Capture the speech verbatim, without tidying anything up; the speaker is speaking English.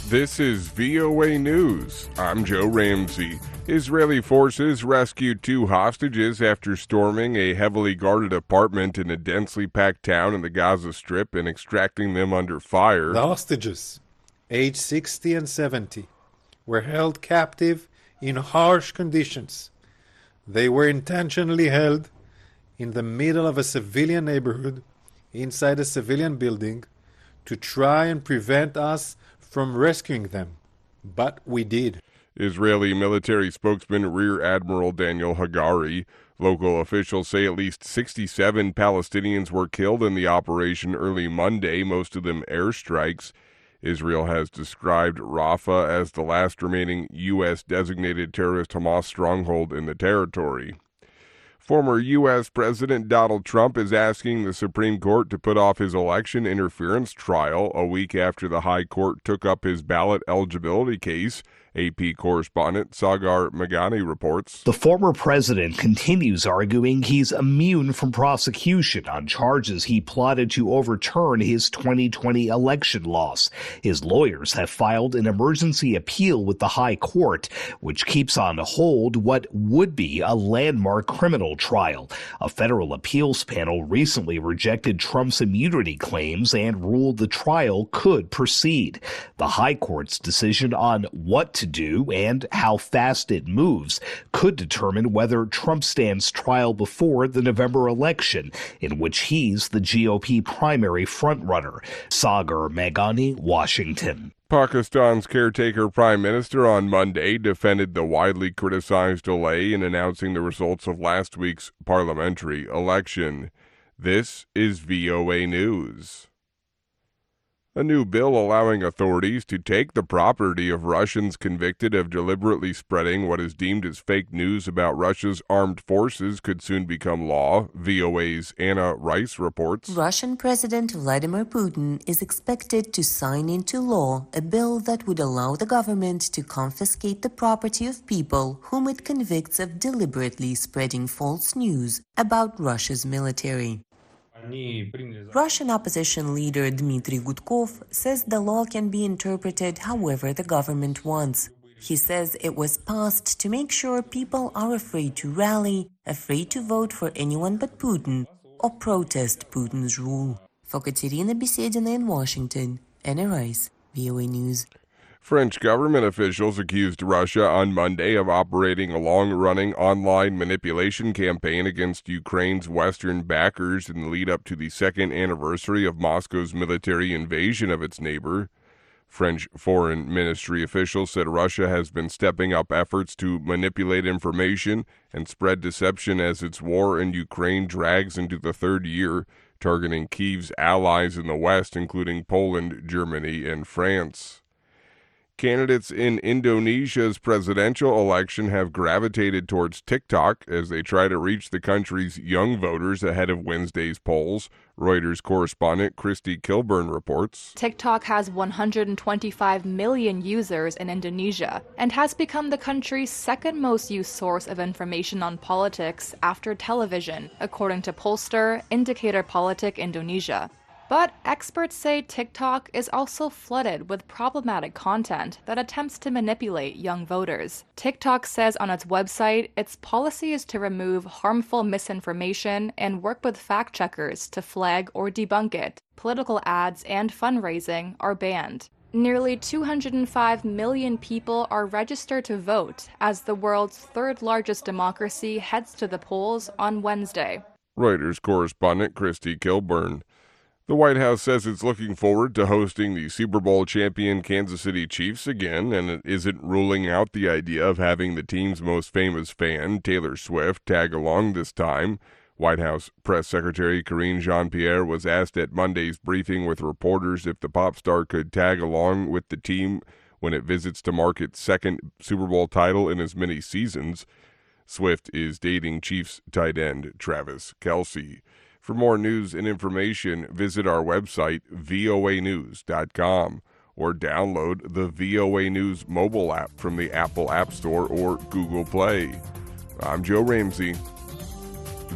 This is V O A News. I'm Joe Ramsey. Israeli forces rescued two hostages after storming a heavily guarded apartment in a densely packed town in the Gaza Strip and extracting them under fire. The hostages, aged sixty and seventy, were held captive in harsh conditions. They were intentionally held in the middle of a civilian neighborhood, inside a civilian building, to try and prevent us from rescuing them. But we did. Israeli military spokesman Rear Admiral Daniel Hagari. Local officials say at least sixty-seven Palestinians were killed in the operation early Monday, most of them airstrikes. Israel has described Rafah as the last remaining U S-designated terrorist Hamas stronghold in the territory. Former U S President Donald Trump is asking the Supreme Court to put off his election interference trial a week after the High Court took up his ballot eligibility case. A P correspondent Sagar Meghani reports. The former president continues arguing he's immune from prosecution on charges he plotted to overturn his twenty twenty election loss. His lawyers have filed an emergency appeal with the High Court, which keeps on hold what would be a landmark criminal trial. A federal appeals panel recently rejected Trump's immunity claims and ruled the trial could proceed. The High Court's decision on what to do and how fast it moves could determine whether Trump stands trial before the November election, in which he's the G O P primary frontrunner. Sagar Meghani, Washington. Pakistan's caretaker prime minister on Monday defended the widely criticized delay in announcing the results of last week's parliamentary election. This is V O A News. A new bill allowing authorities to take the property of Russians convicted of deliberately spreading what is deemed as fake news about Russia's armed forces could soon become law, V O A's Anna Rice reports. Russian President Vladimir Putin is expected to sign into law a bill that would allow the government to confiscate the property of people whom it convicts of deliberately spreading false news about Russia's military. Russian opposition leader Dmitry Gudkov says the law can be interpreted however the government wants. He says it was passed to make sure people are afraid to rally, afraid to vote for anyone but Putin, or protest Putin's rule. For Katerina Besedina in Washington, Anna Rice, V O A News. French government officials accused Russia on Monday of operating a long-running online manipulation campaign against Ukraine's Western backers in the lead-up to the second anniversary of Moscow's military invasion of its neighbor. French Foreign Ministry officials said Russia has been stepping up efforts to manipulate information and spread deception as its war in Ukraine drags into the third year, targeting Kyiv's allies in the West, including Poland, Germany, and France. Candidates in Indonesia's presidential election have gravitated towards TikTok as they try to reach the country's young voters ahead of Wednesday's polls. Reuters correspondent Christy Kilburn reports. TikTok has one hundred twenty-five million users in Indonesia and has become the country's second most used source of information on politics after television, according to pollster Indicator Politik Indonesia. But experts say TikTok is also flooded with problematic content that attempts to manipulate young voters. TikTok says on its website its policy is to remove harmful misinformation and work with fact-checkers to flag or debunk it. Political ads and fundraising are banned. Nearly two hundred five million people are registered to vote as the world's third-largest democracy heads to the polls on Wednesday. Reuters correspondent Christy Kilburn. The White House says it's looking forward to hosting the Super Bowl champion Kansas City Chiefs again, and it isn't ruling out the idea of having the team's most famous fan, Taylor Swift, tag along this time. White House Press Secretary Karine Jean-Pierre was asked at Monday's briefing with reporters if the pop star could tag along with the team when it visits to mark its second Super Bowl title in as many seasons. Swift is dating Chiefs tight end Travis Kelce. For more news and information, visit our website, V O A news dot com, or download the V O A News mobile app from the Apple App Store or Google Play. I'm Joe Ramsey.